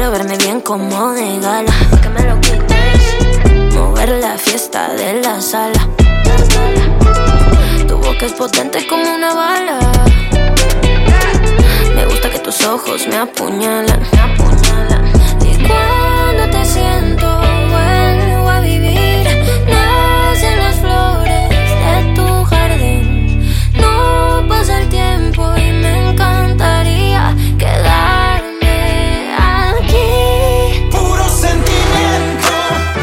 quiero verme bien como de gala, pa' que me lo quites, mover la fiesta de la sala. Tu boca es potente como una bala. Me gusta que tus ojos me apuñalan. Y cuando te siento, vuelvo a vivir. Nacen las flores de tu jardín. No pasa el tiempo y me encantaría quedarme aquí. Puro sentimiento,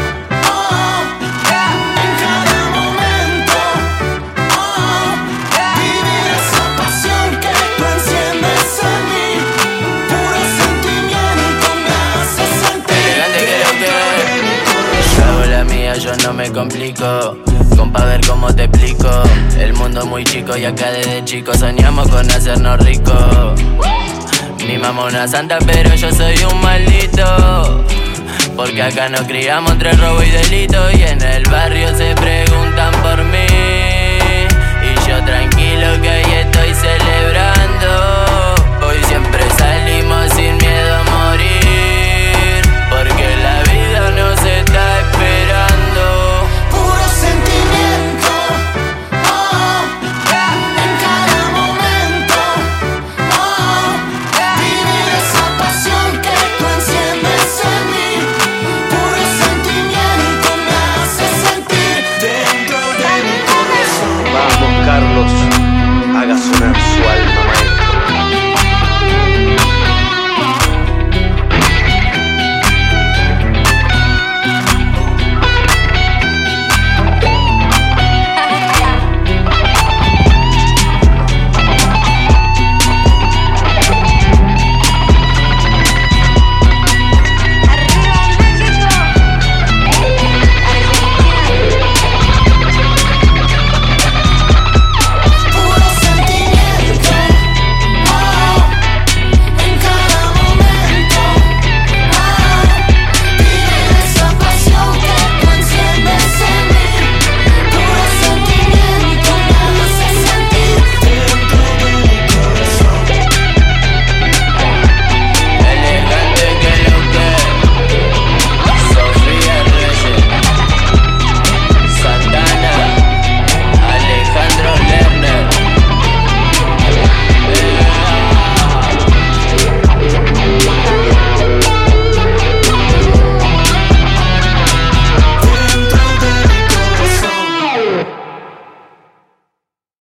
en cada momento, vivir esa pasión que tú enciendes en mí. Puro sentimiento me hace sentir. Yo hago la mía, yo no me complico. Compa, a ver cómo te explico. El mundo es muy chico y acá desde chico soñamos con hacernos ricos. Mi mamá una santa, pero yo soy un maldito. Porque acá nos criamos entre robo y delito. Y en el barrio se preguntan por mí.